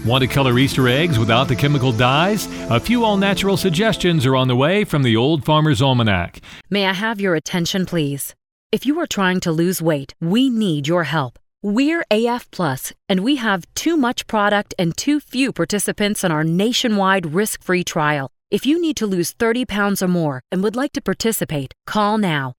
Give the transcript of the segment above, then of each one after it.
Want to color Easter eggs without the chemical dyes? A few all-natural suggestions are on the way from the Old Farmer's Almanac. May I have your attention, please? If you are trying to lose weight, we need your help. We're AF Plus, and we have too much product and too few participants in our nationwide risk-free trial. If you need to lose 30 pounds or more and would like to participate, call now.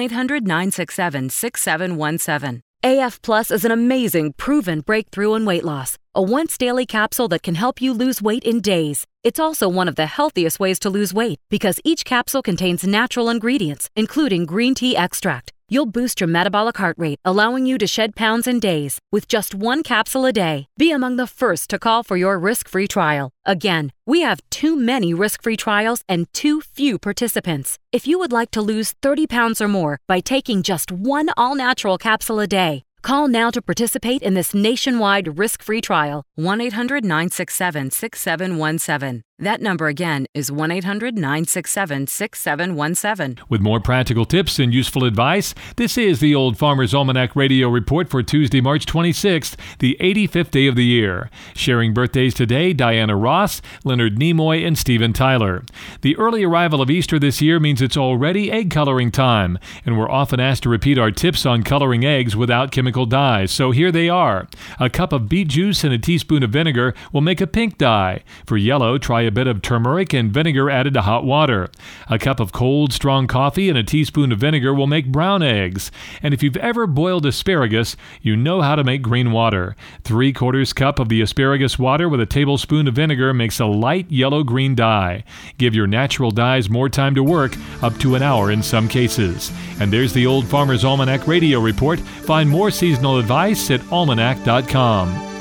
1-800-967-6717. AF Plus is an amazing, proven breakthrough in weight loss. A once-daily capsule that can help you lose weight in days. It's also one of the healthiest ways to lose weight because each capsule contains natural ingredients, including green tea extract. You'll boost your metabolic heart rate, allowing you to shed pounds in days with just one capsule a day. Be among the first to call for your risk-free trial. Again, we have too many risk-free trials and too few participants. If you would like to lose 30 pounds or more by taking just one all-natural capsule a day, call now to participate in this nationwide risk-free trial. 1-800-967-6717. That number again is 1-800-967-6717. With more practical tips and useful advice, this is the Old Farmer's Almanac Radio Report for Tuesday, March 26th, the 85th day of the year. Sharing birthdays today, Diana Ross, Leonard Nimoy, and Steven Tyler. The early arrival of Easter this year means it's already egg coloring time, and we're often asked to repeat our tips on coloring eggs without chemical dyes. So here they are. A cup of beet juice and a teaspoon of vinegar will make a pink dye. For yellow, try a bit of turmeric and vinegar added to hot water. A cup of cold, strong coffee and a teaspoon of vinegar will make brown eggs. And if you've ever boiled asparagus, you know how to make green water. 3/4 cup of the asparagus water with a tablespoon of vinegar makes a light yellow-green dye. Give your natural dyes more time to work, up to an hour in some cases. And there's the Old Farmer's Almanac Radio Report. Find more seasonal advice at almanac.com.